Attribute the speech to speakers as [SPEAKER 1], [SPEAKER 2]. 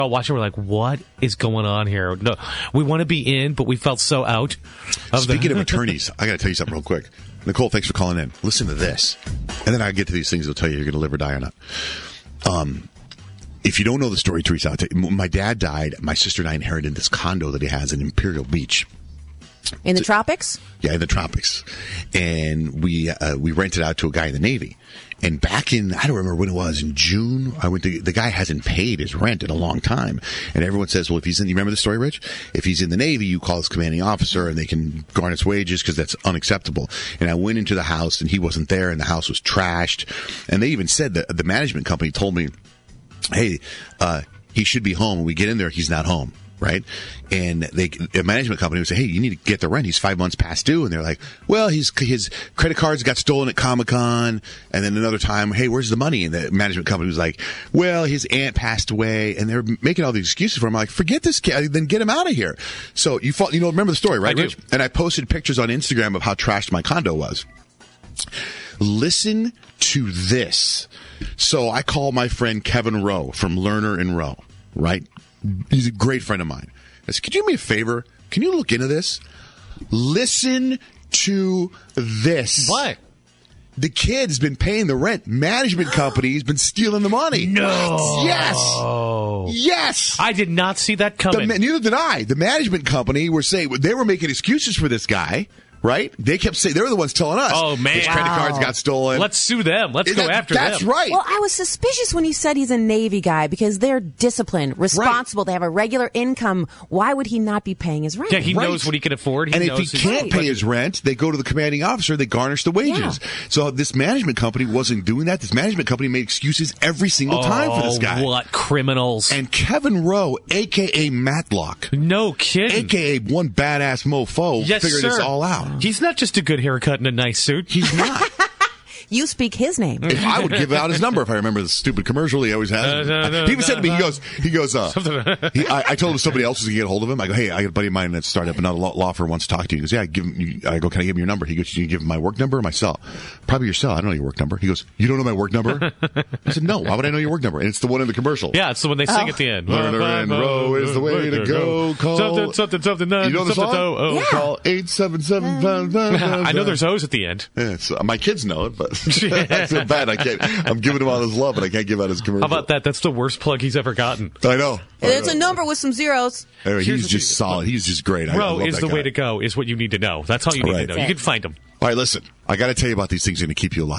[SPEAKER 1] Watching, we're like, what is going on here? No, we want to be in, but we felt so out.
[SPEAKER 2] Speaking of attorneys, I got to tell you something real quick. Nicole, thanks for calling in. Listen to this. And then I get to these things that'll tell you you're going to live or die or not. If you don't know the story, Teresa, I'll tell you, when my dad died, my sister and I inherited this condo that he has in Imperial Beach.
[SPEAKER 3] In the tropics?
[SPEAKER 2] Yeah, in the tropics. And we rented out to a guy in the Navy. And back in, I don't remember when it was, in June, the guy hasn't paid his rent in a long time. And everyone says, well, if he's in, you remember the story, Rich? If he's in the Navy, you call his commanding officer and they can garnish wages because that's unacceptable. And I went into the house and he wasn't there and the house was trashed. And they even said that the management company told me, hey, he should be home. When we get in there, he's not home. Right? And a management company would say, hey, you need to get the rent. He's 5 months past due. And they're like, well, his credit cards got stolen at Comic-Con. And then another time, hey, where's the money? And the management company was like, well, his aunt passed away. And they're making all these excuses for him. I'm like, forget this kid, then get him out of here. So remember the story, right, Rich? And I posted pictures on Instagram of how trashed my condo was. Listen to this. So I call my friend Kevin Rowe from Lerner and Rowe, right? He's a great friend of mine. I said, could you do me a favor? Can you look into this? Listen to this.
[SPEAKER 1] What?
[SPEAKER 2] The kid's been paying the rent. Management company's been stealing the money.
[SPEAKER 1] No.
[SPEAKER 2] Yes. Yes.
[SPEAKER 1] I did not see that coming.
[SPEAKER 2] Neither did I. The management company were saying they were making excuses for this guy. Right? They kept saying, they were the ones telling us.
[SPEAKER 1] Oh, man.
[SPEAKER 2] His credit cards got stolen.
[SPEAKER 1] Let's sue them. Let's go after them.
[SPEAKER 2] That's right.
[SPEAKER 3] Well, I was suspicious when you said he's a Navy guy because they're disciplined, responsible. Right. They have a regular income. Why would he not be paying his rent?
[SPEAKER 1] Yeah, he knows what he can afford.
[SPEAKER 2] And if he can't pay his rent, they go to the commanding officer, they garnish the wages. Yeah. So this management company wasn't doing that. This management company made excuses every single time for this guy.
[SPEAKER 1] What criminals.
[SPEAKER 2] And Kevin Rowe, a.k.a. Matlock.
[SPEAKER 1] No kidding.
[SPEAKER 2] A.k.a. one badass mofo, figured this all out.
[SPEAKER 1] He's not just a good haircut and a nice suit.
[SPEAKER 2] He's not.
[SPEAKER 3] You speak his name.
[SPEAKER 2] If I would give out his number if I remember the stupid commercial he always has. He even said to me, I told him somebody else was going to get a hold of him. I go, hey, I got a buddy of mine that started up another law firm wants to talk to you. He goes, yeah, I go, can I give him your number? He goes, you give him my work number or my cell? Probably your cell. I don't know your work number. He goes, you don't know my work number? I said, no, why would I know your work number? And it's the one in the commercial.
[SPEAKER 1] Yeah, it's the one they sing at the end.
[SPEAKER 2] Lerner and Rowe is the way to go. Call
[SPEAKER 1] something,
[SPEAKER 2] you know the song?
[SPEAKER 3] Yeah.
[SPEAKER 2] Call 877.
[SPEAKER 1] I know there's O's at the end.
[SPEAKER 2] Yeah, my kids know it, but I feel bad. I'm giving him all his love, but I can't give out his commercial.
[SPEAKER 1] How about that? That's the worst plug he's ever gotten.
[SPEAKER 2] I know.
[SPEAKER 3] There's a number with some zeros.
[SPEAKER 2] Anyway, he's just solid. He's just great.
[SPEAKER 1] Rowe is the way to go, is what you need to know. That's all you need to know. You can find him.
[SPEAKER 2] All right, listen. I got to tell you about these things that are going to keep you alive.